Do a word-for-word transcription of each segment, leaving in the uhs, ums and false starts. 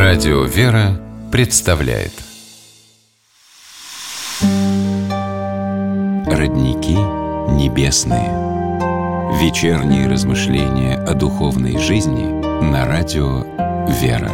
Радио «Вера» представляет Родники небесные. Вечерние размышления о духовной жизни на радио «Вера».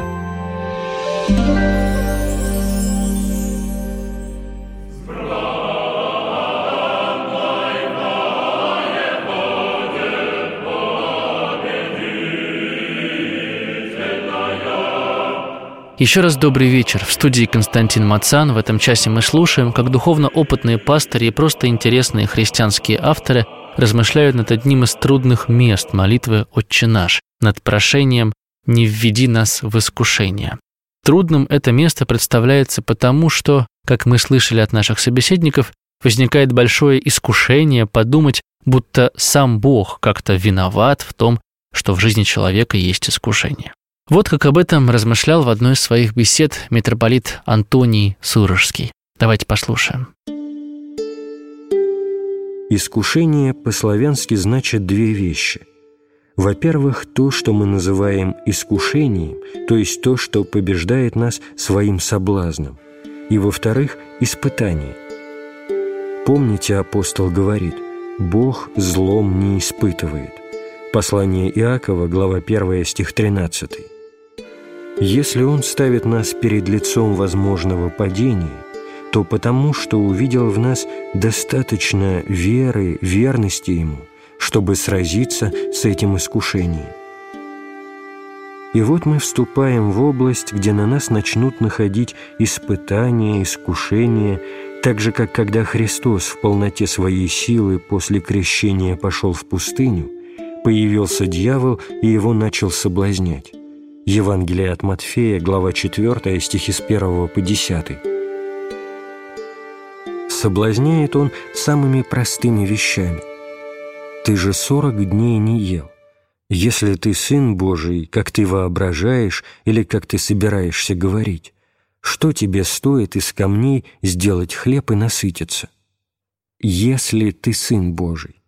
Еще раз добрый вечер. В студии Константин Мацан. В этом часе мы слушаем, как духовно опытные пастыри и просто интересные христианские авторы размышляют над одним из трудных мест молитвы «Отче наш», над прошением «Не введи нас в искушение». Трудным это место представляется потому, что, как мы слышали от наших собеседников, возникает большое искушение подумать, будто сам Бог как-то виноват в том, что в жизни человека есть искушение. Вот как об этом размышлял в одной из своих бесед митрополит Антоний Сурожский. Давайте послушаем. Искушение по-славянски значит две вещи. Во-первых, то, что мы называем искушением, то есть то, что побеждает нас своим соблазном. И во-вторых, испытание. Помните, апостол говорит: «Бог злом не испытывает». Послание Иакова, глава первая, стих тринадцатый. Если Он ставит нас перед лицом возможного падения, то потому, что увидел в нас достаточно веры, верности Ему, чтобы сразиться с этим искушением. И вот мы вступаем в область, где на нас начнут находить испытания, искушения, так же, как когда Христос в полноте своей силы после крещения пошел в пустыню, появился дьявол и его начал соблазнять. Евангелие от Матфея, глава четвёртая, стихи с первого по десятый. Соблазняет он самыми простыми вещами. «Ты же сорок дней не ел. Если ты Сын Божий, как ты воображаешь или как ты собираешься говорить, что тебе стоит из камней сделать хлеб и насытиться? Если ты Сын Божий».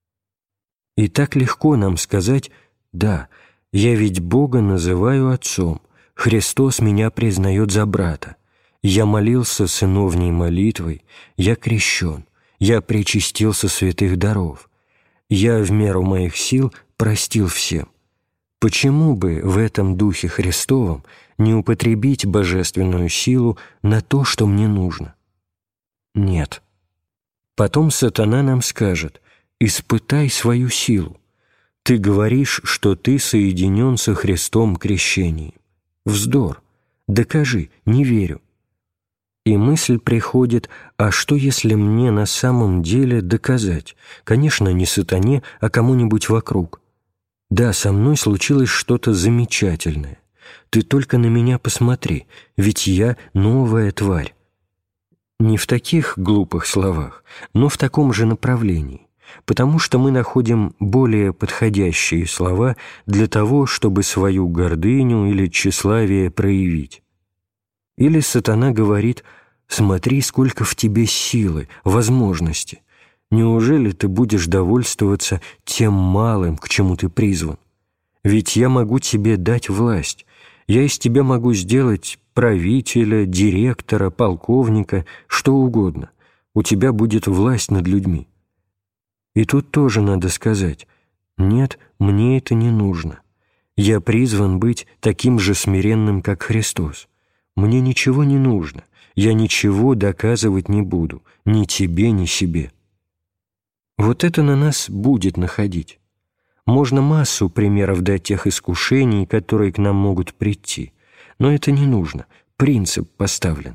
И так легко нам сказать: «Да, я ведь Бога называю Отцом, Христос меня признает за брата, я молился сыновней молитвой, я крещен, я причастился святых даров, я в меру моих сил простил всем». Почему бы в этом Духе Христовом не употребить божественную силу на то, что мне нужно? Нет. Потом сатана нам скажет: «Испытай свою силу. Ты говоришь, что ты соединен со Христом крещением. Вздор. Докажи, не верю». И мысль приходит: а что, если мне на самом деле доказать? Конечно, не сатане, а кому-нибудь вокруг. Да, со мной случилось что-то замечательное. Ты только на меня посмотри, ведь я новая тварь. Не в таких глупых словах, но в таком же направлении, потому что мы находим более подходящие слова для того, чтобы свою гордыню или тщеславие проявить. Или сатана говорит: «Смотри, сколько в тебе силы, возможности. Неужели ты будешь довольствоваться тем малым, к чему ты призван? Ведь я могу тебе дать власть. Я из тебя могу сделать правителя, директора, полковника, что угодно. У тебя будет власть над людьми». И тут тоже надо сказать: «Нет, мне это не нужно. Я призван быть таким же смиренным, как Христос. Мне ничего не нужно. Я ничего доказывать не буду, ни тебе, ни себе». Вот это на нас будет находить. Можно массу примеров дать тех искушений, которые к нам могут прийти, но это не нужно, принцип поставлен.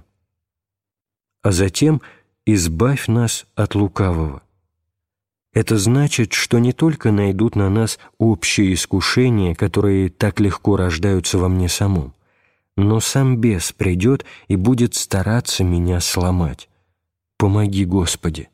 А затем «избавь нас от лукавого». Это значит, что не только найдут на нас общие искушения, которые так легко рождаются во мне самом, но сам бес придет и будет стараться меня сломать. Помоги, Господи.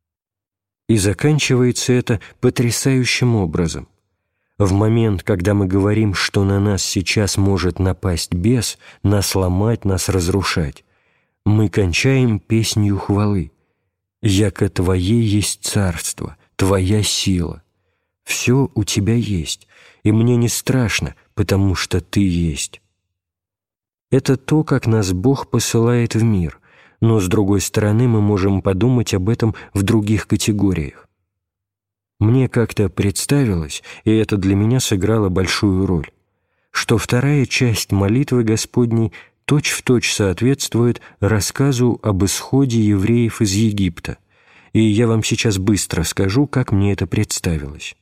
И заканчивается это потрясающим образом. В момент, когда мы говорим, что на нас сейчас может напасть бес, нас ломать, нас разрушать, мы кончаем песнью хвалы. «Яко Твое есть царство, Твоя сила. Все у Тебя есть, и мне не страшно, потому что Ты есть». Это то, как нас Бог посылает в мир, но, с другой стороны, мы можем подумать об этом в других категориях. Мне как-то представилось, и это для меня сыграло большую роль, что вторая часть молитвы Господней точь-в-точь соответствует рассказу об исходе евреев из Египта, и я вам сейчас быстро скажу, как мне это представилось.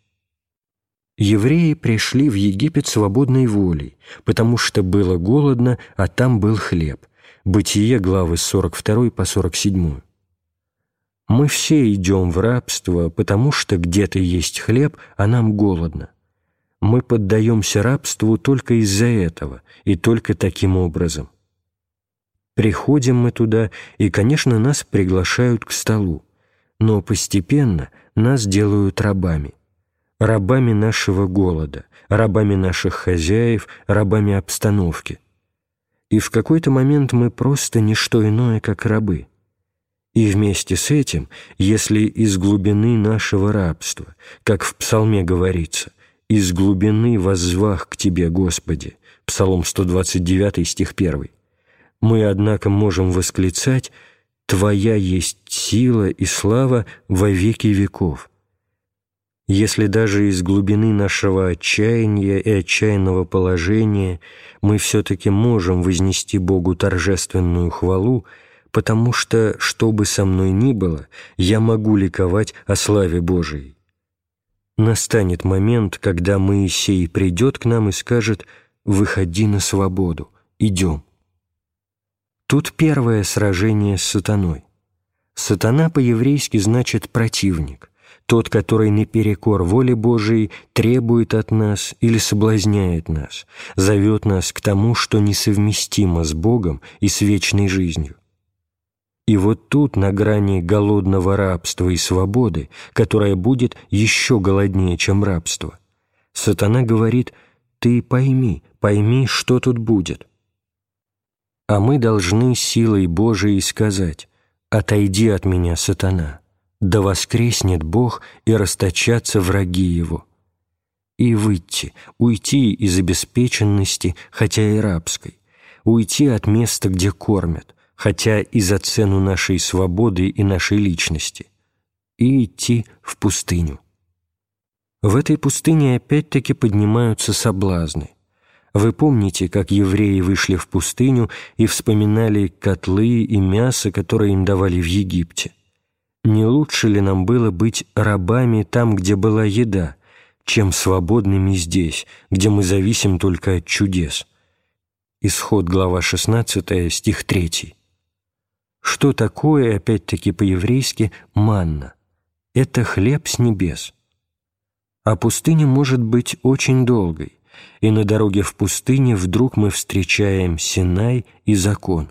Евреи пришли в Египет свободной волей, потому что было голодно, а там был хлеб. Бытие, главы с сорок второй по сорок седьмой. Мы все идем в рабство, потому что где-то есть хлеб, а нам голодно. Мы поддаемся рабству только из-за этого и только таким образом. Приходим мы туда, и, конечно, нас приглашают к столу, но постепенно нас делают рабами. Рабами нашего голода, рабами наших хозяев, рабами обстановки. И в какой-то момент мы просто не что иное, как рабы. И вместе с этим, если из глубины нашего рабства, как в псалме говорится, «Из глубины воззвах к Тебе, Господи», Псалом сто двадцать девять, стих первый, мы, однако, можем восклицать «Твоя есть сила и слава во веки веков». Если даже из глубины нашего отчаяния и отчаянного положения мы все-таки можем вознести Богу торжественную хвалу, потому что, что бы со мной ни было, я могу ликовать о славе Божией. Настанет момент, когда Моисей придет к нам и скажет: «Выходи на свободу, идем». Тут первое сражение с сатаной. Сатана по-еврейски значит «противник», тот, который наперекор воле Божией требует от нас или соблазняет нас, зовет нас к тому, что несовместимо с Богом и с вечной жизнью. И вот тут, на грани голодного рабства и свободы, которая будет еще голоднее, чем рабство, сатана говорит: «Ты пойми, пойми, что тут будет». А мы должны силой Божией сказать: «Отойди от меня, сатана, да воскреснет Бог и расточатся враги Его». И выйти, уйти из обеспеченности, хотя и рабской, уйти от места, где кормят, хотя и за цену нашей свободы и нашей личности, и идти в пустыню. В этой пустыне опять-таки поднимаются соблазны. Вы помните, как евреи вышли в пустыню и вспоминали котлы и мясо, которые им давали в Египте? Не лучше ли нам было быть рабами там, где была еда, чем свободными здесь, где мы зависим только от чудес? Исход, глава шестнадцатая, стих третий. Что такое, опять-таки по-еврейски, манна? Это хлеб с небес. А пустыня может быть очень долгой, и на дороге в пустыне вдруг мы встречаем Синай и закон.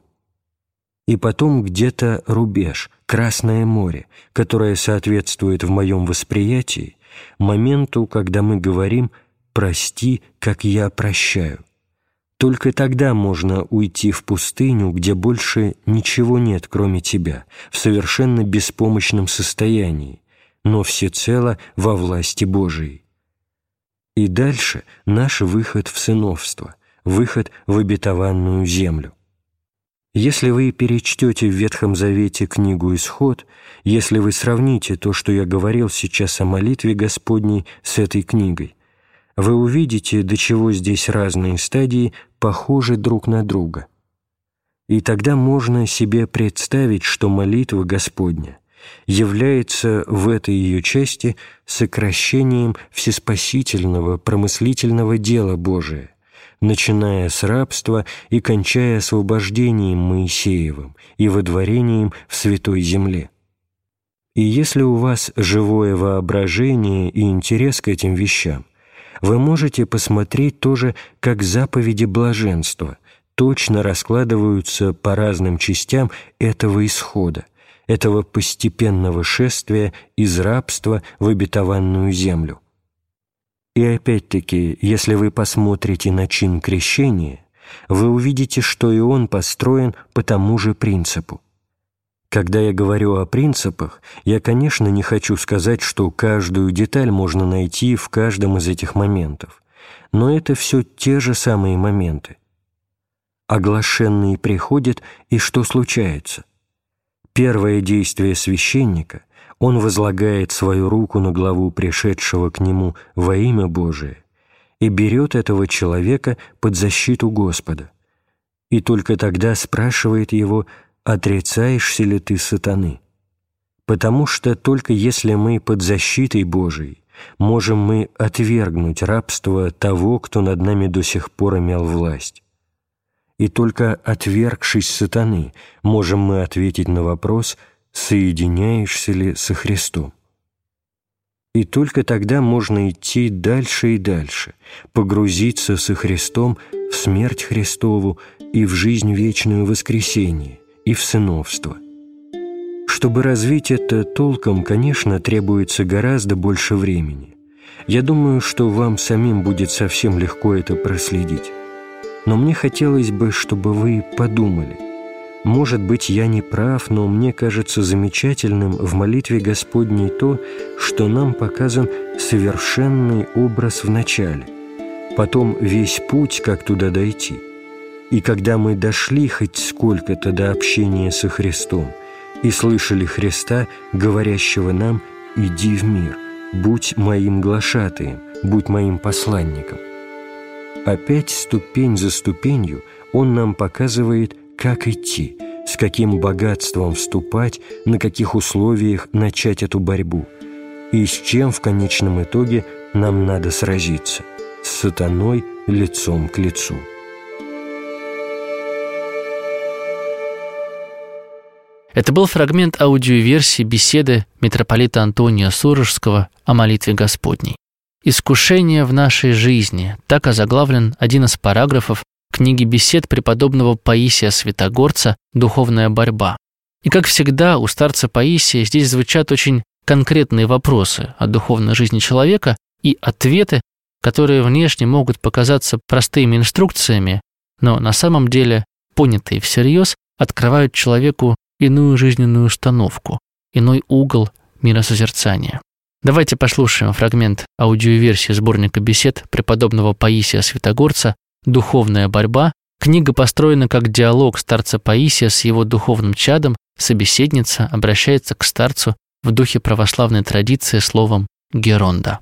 И потом где-то рубеж, Красное море, которое соответствует в моем восприятии моменту, когда мы говорим «прости, как я прощаю». Только тогда можно уйти в пустыню, где больше ничего нет, кроме тебя, в совершенно беспомощном состоянии, но всецело во власти Божией. И дальше наш выход в сыновство, выход в обетованную землю. Если вы перечтете в Ветхом Завете книгу «Исход», если вы сравните то, что я говорил сейчас о молитве Господней, с этой книгой, вы увидите, до чего здесь разные стадии похожи друг на друга. И тогда можно себе представить, что молитва Господня является в этой ее части сокращением всеспасительного промыслительного дела Божия, начиная с рабства и кончая освобождением Моисеевым и водворением в Святой Земле. И если у вас живое воображение и интерес к этим вещам, вы можете посмотреть тоже, как заповеди блаженства точно раскладываются по разным частям этого исхода, этого постепенного шествия из рабства в обетованную землю. И опять-таки, если вы посмотрите на чин крещения, вы увидите, что и он построен по тому же принципу. Когда я говорю о принципах, я, конечно, не хочу сказать, что каждую деталь можно найти в каждом из этих моментов, но это все те же самые моменты. оглашенный приходит, и что случается? Первое действие священника — он возлагает свою руку на главу пришедшего к нему во имя Божие и берет этого человека под защиту Господа, и только тогда спрашивает его: «Отрицаешься ли ты сатаны?» Потому что только если мы под защитой Божией, можем мы отвергнуть рабство того, кто над нами до сих пор имел власть. И только отвергшись сатаны, можем мы ответить на вопрос: соединяешься ли со Христом? И только тогда можно идти дальше и дальше, погрузиться со Христом в смерть Христову и в жизнь вечную воскресение, и в сыновство. Чтобы развить это толком, конечно, требуется гораздо больше времени. Я думаю, что вам самим будет совсем легко это проследить. Но мне хотелось бы, чтобы вы подумали. Может быть, я не прав, но мне кажется замечательным в молитве Господней то, что нам показан совершенный образ в начале, потом весь путь, как туда дойти. И когда мы дошли хоть сколько-то до общения со Христом и слышали Христа, говорящего нам: «Иди в мир, будь моим глашатаем, будь моим посланником». Опять ступень за ступенью Он нам показывает, как идти, с каким богатством вступать, на каких условиях начать эту борьбу, и с чем в конечном итоге нам надо сразиться – с сатаной лицом к лицу. Это был фрагмент аудиоверсии беседы митрополита Антония Сурожского о молитве Господней. «Искушение в нашей жизни» – так озаглавлен один из параграфов книги бесед преподобного Паисия Святогорца «Духовная борьба». И, как всегда, у старца Паисия здесь звучат очень конкретные вопросы о духовной жизни человека и ответы, которые внешне могут показаться простыми инструкциями, но на самом деле, понятые всерьез, открывают человеку иную жизненную установку, иной угол миросозерцания. Давайте послушаем фрагмент аудиоверсии сборника бесед преподобного Паисия Святогорца «Духовная борьба». Книга построена как диалог старца Паисия с его духовным чадом. Собеседница обращается к старцу в духе православной традиции словом «геронда».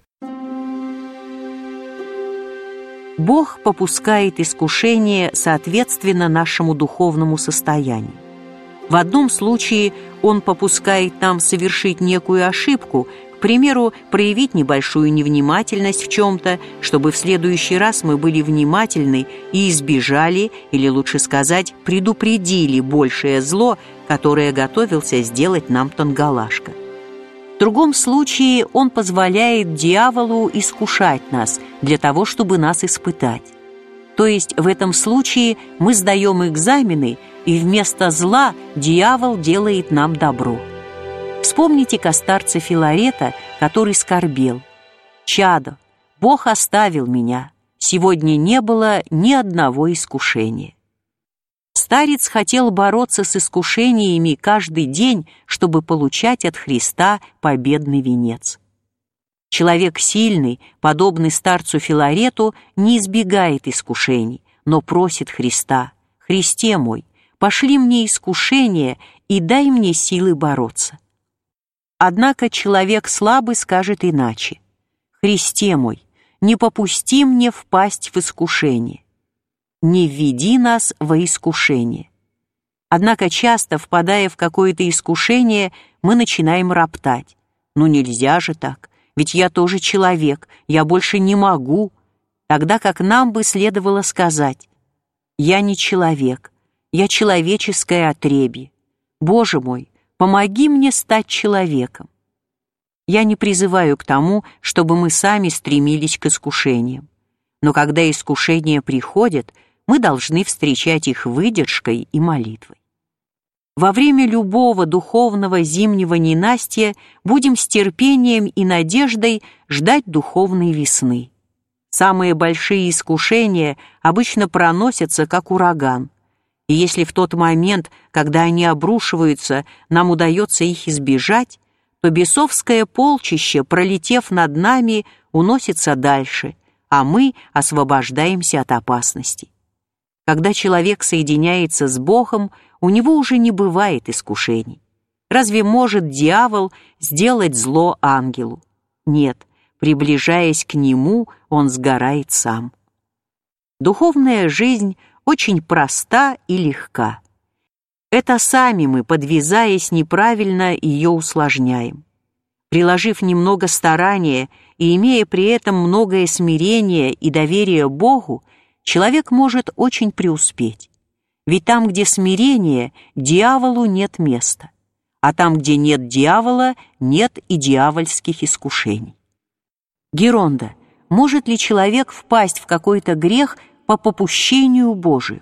Бог попускает искушение соответственно нашему духовному состоянию. В одном случае Он попускает нам совершить некую ошибку, к примеру, проявить небольшую невнимательность в чем-то, чтобы в следующий раз мы были внимательны и избежали, или лучше сказать, предупредили большее зло, которое готовился сделать нам Тангалашка. В другом случае Он позволяет дьяволу искушать нас для того, чтобы нас испытать. То есть в этом случае мы сдаем экзамены, и вместо зла дьявол делает нам добро. Вспомните-ка старца Филарета, который скорбел: «Чадо, Бог оставил меня, сегодня не было ни одного искушения». Старец хотел бороться с искушениями каждый день, чтобы получать от Христа победный венец. Человек сильный, подобный старцу Филарету, не избегает искушений, но просит Христа: «Христе мой, пошли мне искушения и дай мне силы бороться». Однако человек слабый скажет иначе: «Христе мой, не попусти мне впасть в искушение, не введи нас во искушение». Однако часто, впадая в какое-то искушение, мы начинаем роптать: «Ну нельзя же так, ведь я тоже человек, я больше не могу». Тогда как нам бы следовало сказать: «Я не человек, я человеческое отребье. Боже мой, помоги мне стать человеком». Я не призываю к тому, чтобы мы сами стремились к искушениям. Но когда искушения приходят, мы должны встречать их выдержкой и молитвой. Во время любого духовного зимнего ненастья будем с терпением и надеждой ждать духовной весны. Самые большие искушения обычно проносятся, как ураган. И если в тот момент, когда они обрушиваются, нам удается их избежать, то бесовское полчище, пролетев над нами, уносится дальше, а мы освобождаемся от опасностей. Когда человек соединяется с Богом, у него уже не бывает искушений. Разве может дьявол сделать зло ангелу? Нет, приближаясь к нему, он сгорает сам. Духовная жизнь очень проста и легка. Это сами мы, подвязаясь неправильно, ее усложняем. Приложив немного старания и имея при этом многое смирение и доверие Богу, человек может очень преуспеть. Ведь там, где смирение, дьяволу нет места, а там, где нет дьявола, нет и дьявольских искушений. Геронда, может ли человек впасть в какой-то грех по попущению Божию?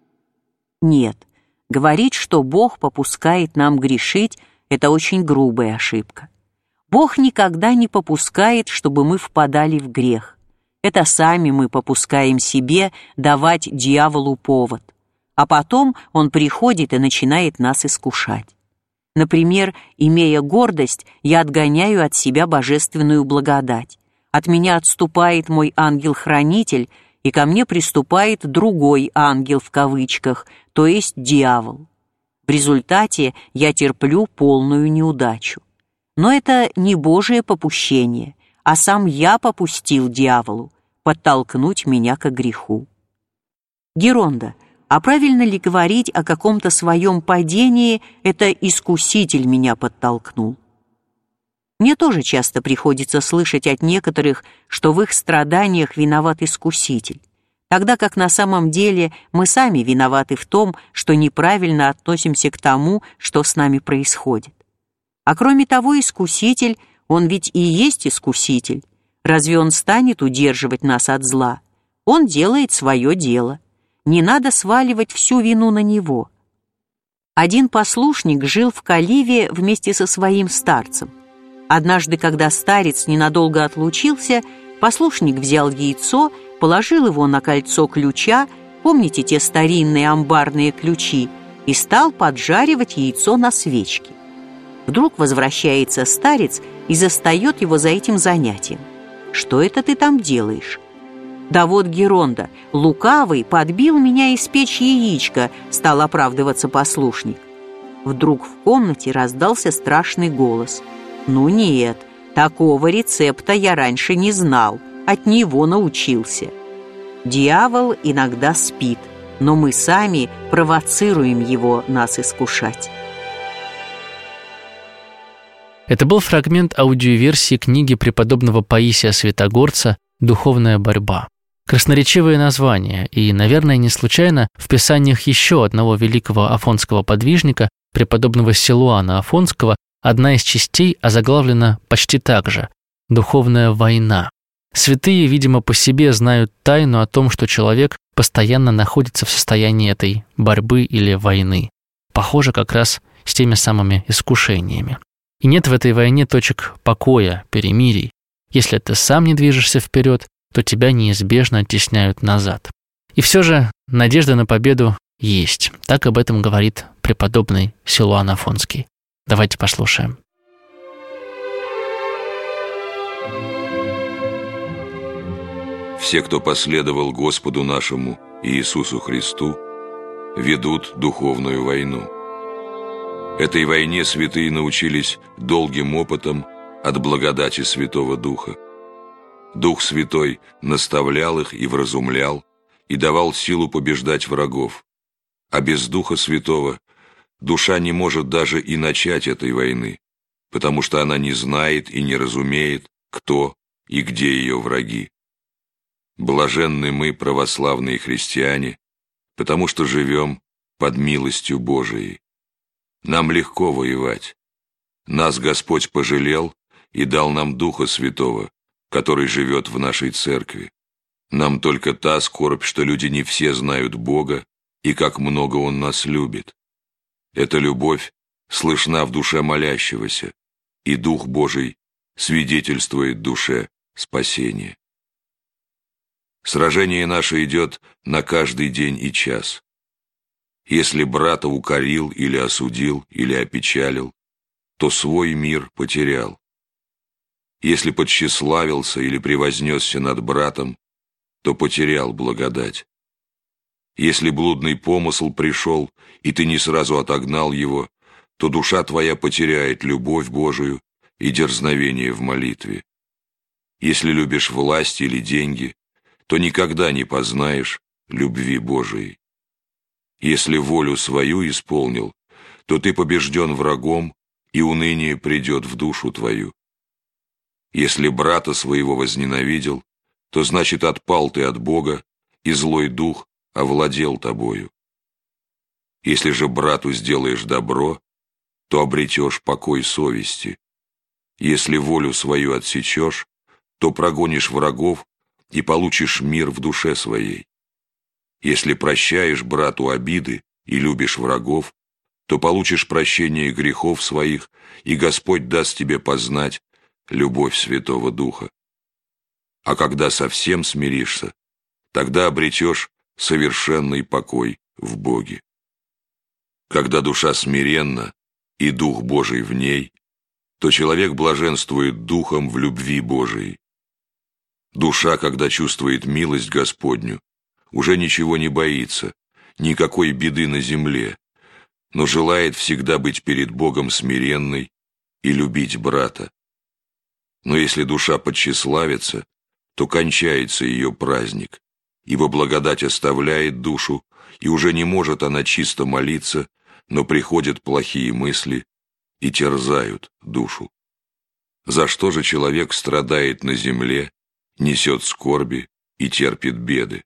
Нет. Говорить, что Бог попускает нам грешить, это очень грубая ошибка. Бог никогда не попускает, чтобы мы впадали в грех. Это сами мы попускаем себе давать дьяволу повод. А потом он приходит и начинает нас искушать. Например, имея гордость, я отгоняю от себя божественную благодать. От меня отступает мой ангел-хранитель, и ко мне приступает другой ангел в кавычках, то есть дьявол. В результате я терплю полную неудачу. Но это не Божие попущение, а сам я попустил дьяволу подтолкнуть меня к греху. Геронда, а правильно ли говорить о каком-то своем падении, это искуситель меня подтолкнул? Мне тоже часто приходится слышать от некоторых, что в их страданиях виноват искуситель, тогда как на самом деле мы сами виноваты в том, что неправильно относимся к тому, что с нами происходит. А кроме того, искуситель, он ведь и есть искуситель. Разве он станет удерживать нас от зла? Он делает свое дело. Не надо сваливать всю вину на него. Один послушник жил в Каливе вместе со своим старцем. Однажды, когда старец ненадолго отлучился, послушник взял яйцо, положил его на кольцо ключа, помните те старинные амбарные ключи, и стал поджаривать яйцо на свечке. Вдруг возвращается старец и застает его за этим занятием. «Что это ты там делаешь?» «Да вот, Геронда, лукавый подбил меня испечь яичко», — стал оправдываться послушник. Вдруг в комнате раздался страшный голос. «Ну нет, такого рецепта я раньше не знал, от него научился». Дьявол иногда спит, но мы сами провоцируем его нас искушать. Это был фрагмент аудиоверсии книги преподобного Паисия Святогорца «Духовная борьба». Красноречивое название, и, наверное, не случайно в писаниях еще одного великого афонского подвижника, преподобного Силуана Афонского, одна из частей озаглавлена почти так же – «Духовная война». Святые, видимо, по себе знают тайну о том, что человек постоянно находится в состоянии этой борьбы или войны. Похоже как раз с теми самыми искушениями. И нет в этой войне точек покоя, перемирий. Если ты сам не движешься вперед, то тебя неизбежно оттесняют назад. И все же надежда на победу есть. Так об этом говорит преподобный Силуан Афонский. Давайте послушаем. Все, кто последовал Господу нашему Иисусу Христу, ведут духовную войну. Этой войне святые научились долгим опытом от благодати Святого Духа. Дух Святой наставлял их и вразумлял, и давал силу побеждать врагов. А без Духа Святого душа не может даже и начать этой войны, потому что она не знает и не разумеет, кто и где ее враги. Блаженны мы, православные христиане, потому что живем под милостью Божией. Нам легко воевать. Нас Господь пожалел и дал нам Духа Святого, который живет в нашей церкви. Нам только та скорбь, что люди не все знают Бога и как много Он нас любит. Эта любовь слышна в душе молящегося, и Дух Божий свидетельствует душе спасения. Сражение наше идет на каждый день и час. Если брата укорил или осудил, или опечалил, то свой мир потерял. Если подтщеславился или превознесся над братом, то потерял благодать. Если блудный помысл пришел, и ты не сразу отогнал его, то душа твоя потеряет любовь Божию и дерзновение в молитве. Если любишь власть или деньги, то никогда не познаешь любви Божией. Если волю свою исполнил, то ты побежден врагом, и уныние придет в душу твою. Если брата своего возненавидел, то значит отпал ты от Бога, и злой дух овладел тобою. Если же брату сделаешь добро, то обретешь покой совести. Если волю свою отсечешь, то прогонишь врагов и получишь мир в душе своей. Если прощаешь брату обиды и любишь врагов, то получишь прощение грехов своих, и Господь даст тебе познать любовь Святого Духа. А когда совсем смиришься, тогда обретешь совершенный покой в Боге. Когда душа смиренна и Дух Божий в ней, то человек блаженствует Духом в любви Божией. Душа, когда чувствует милость Господню, уже ничего не боится, никакой беды на земле, но желает всегда быть перед Богом смиренной и любить брата. Но если душа подтщеславится, то кончается ее праздник, ибо благодать оставляет душу, и уже не может она чисто молиться, но приходят плохие мысли и терзают душу. За что же человек страдает на земле, несет скорби и терпит беды?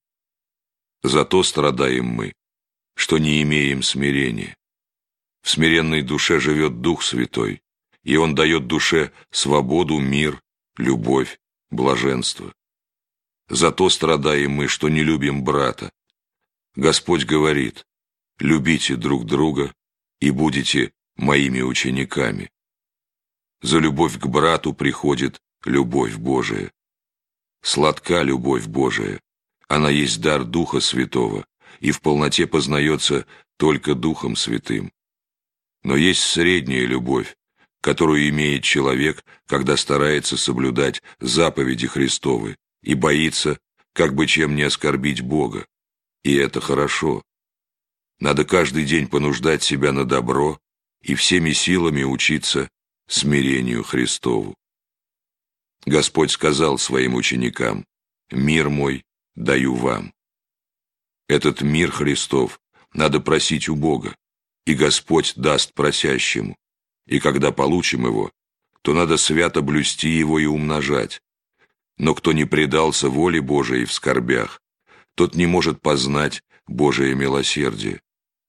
Зато страдаем мы, что не имеем смирения. В смиренной душе живет Дух Святой, и Он дает душе свободу, мир, любовь, блаженство. Зато страдаем мы, что не любим брата. Господь говорит: любите друг друга и будете моими учениками. За любовь к брату приходит любовь Божия. Сладка любовь Божия, она есть дар Духа Святого, и в полноте познается только Духом Святым. Но есть средняя любовь, которую имеет человек, когда старается соблюдать заповеди Христовы и боится, как бы чем не оскорбить Бога. И это хорошо. Надо каждый день понуждать себя на добро и всеми силами учиться смирению Христову. Господь сказал своим ученикам: «Мир мой даю вам». Этот мир Христов надо просить у Бога, и Господь даст просящему. И когда получим его, то надо свято блюсти его и умножать. Но кто не предался воле Божией в скорбях, тот не может познать Божие милосердие.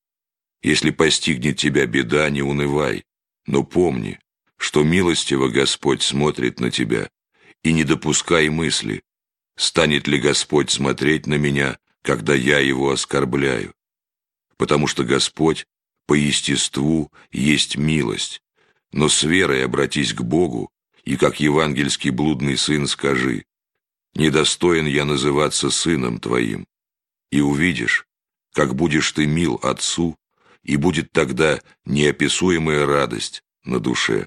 Если постигнет тебя беда, не унывай, но помни, что милостиво Господь смотрит на тебя, и не допускай мысли: станет ли Господь смотреть на меня, когда я его оскорбляю? Потому что Господь по естеству есть милость, но с верой обратись к Богу, и как евангельский блудный сын скажи: «Недостоин я называться сыном твоим», и увидишь, как будешь ты мил Отцу, и будет тогда неописуемая радость на душе.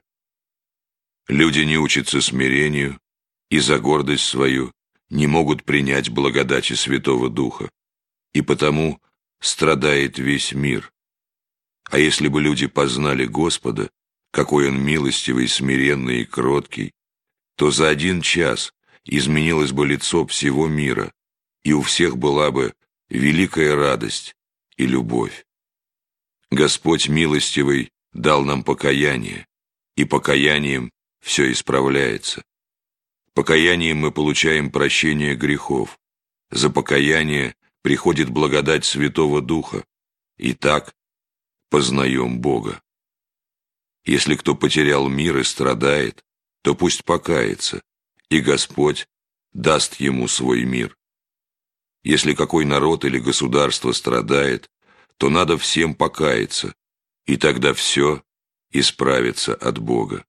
Люди не учатся смирению, и за гордость свою не могут принять благодати Святого Духа, и потому страдает весь мир. А если бы люди познали Господа, какой Он милостивый, смиренный и кроткий, то за один час изменилось бы лицо всего мира, и у всех была бы великая радость и любовь. Господь милостивый дал нам покаяние, и покаянием все исправляется. Покаянием мы получаем прощение грехов, за покаяние приходит благодать Святого Духа, и так познаем Бога. Если кто потерял мир и страдает, то пусть покается, и Господь даст ему свой мир. Если какой народ или государство страдает, то надо всем покаяться, и тогда все исправится от Бога.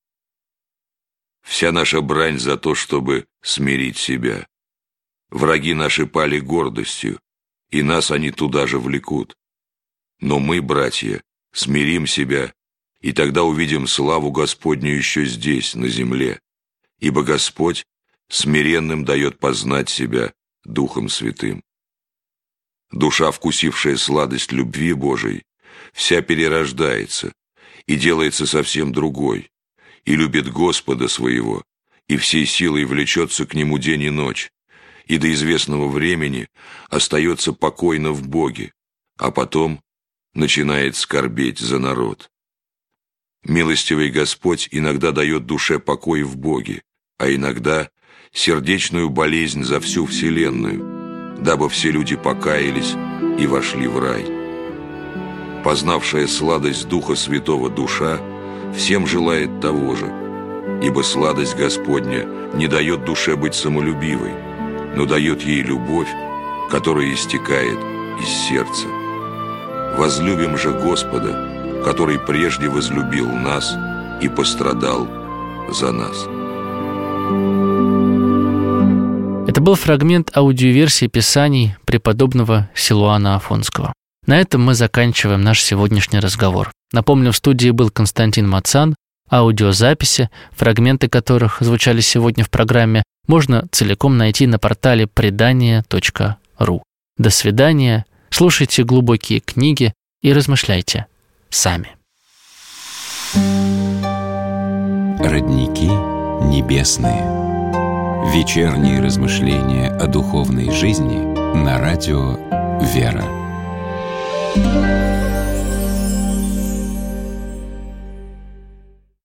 Вся наша брань за то, чтобы смирить себя. Враги наши пали гордостью, и нас они туда же влекут. Но мы, братья, смирим себя, и тогда увидим славу Господню еще здесь, на земле, ибо Господь смиренным дает познать себя Духом Святым. Душа, вкусившая сладость любви Божией, вся перерождается и делается совсем другой, и любит Господа своего, и всей силой влечется к Нему день и ночь, и до известного времени остается покойно в Боге, а потом начинает скорбеть за народ. Милостивый Господь иногда дает душе покой в Боге, а иногда сердечную болезнь за всю вселенную, дабы все люди покаялись и вошли в рай. Познавшая сладость Духа Святого душа всем желает того же, ибо сладость Господня не дает душе быть самолюбивой, но дает ей любовь, которая истекает из сердца. Возлюбим же Господа, который прежде возлюбил нас и пострадал за нас. Это был фрагмент аудиоверсии Писаний преподобного Силуана Афонского. На этом мы заканчиваем наш сегодняшний разговор. Напомню, в студии был Константин Мацан. Аудиозаписи, фрагменты которых звучали сегодня в программе, можно целиком найти на портале предания точка ру. До свидания, слушайте глубокие книги и размышляйте сами. Родники небесные. Вечерние размышления о духовной жизни на радио «Вера».